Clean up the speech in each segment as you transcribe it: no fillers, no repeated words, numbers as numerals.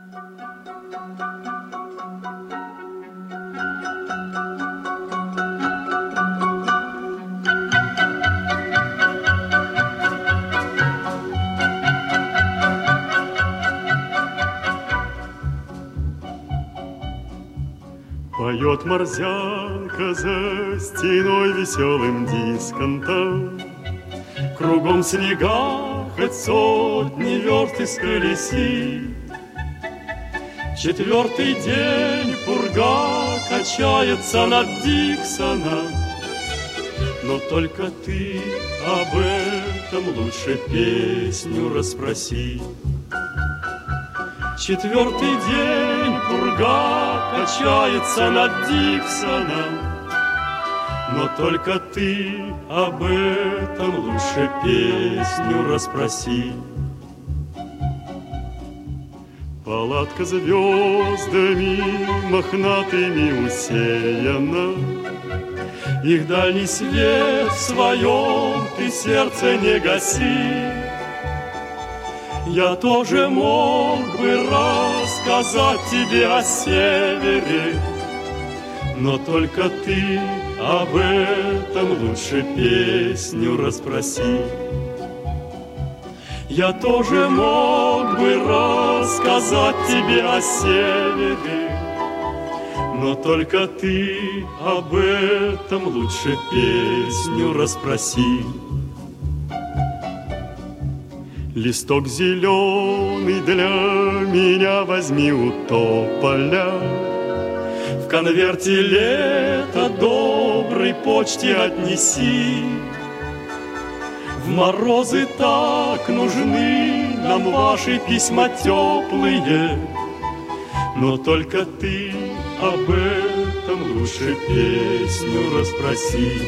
Поет морзянка за стеной веселым дисконтом. Кругом снега, хоть сотни верст исколесит. Четвертый день пурга качается над Диксоном. Но только ты об этом лучше песню расспроси. Четвертый день пурга качается над Диксоном. Но только ты об этом лучше песню расспроси. Палатка звездами мохнатыми усеяна. Их дальний свет в своем ты сердце не гаси. Я тоже мог бы рассказать тебе о севере, но только ты об этом лучше песню расспроси. Я тоже мог бы рассказать тебе о севере, но только ты об этом лучше песню расспроси. Листок зеленый для меня возьми у тополя. В конверте лето доброй почте отнеси. В морозы так нужны нам ваши письма теплые, но только ты об этом лучше песню расспроси.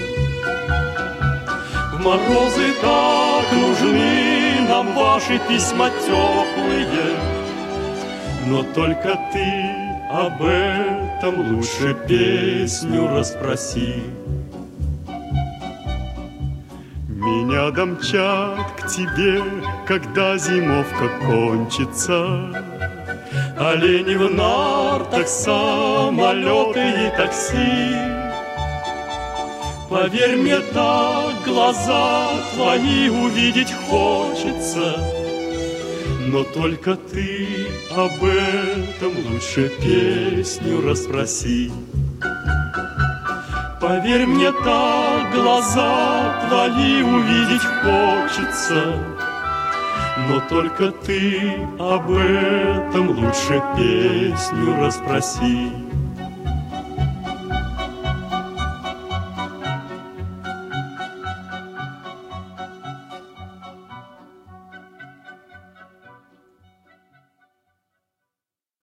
В морозы так нужны нам ваши письма теплые, но только ты об этом лучше песню расспроси. Меня домчат к тебе, когда зимовка кончится. Олени в нартах, самолеты и такси. Поверь мне, так глаза твои увидеть хочется, но только ты об этом лучше песню расспроси. Поверь мне, так глаза твои увидеть хочется, но только ты об этом лучше песню расспроси.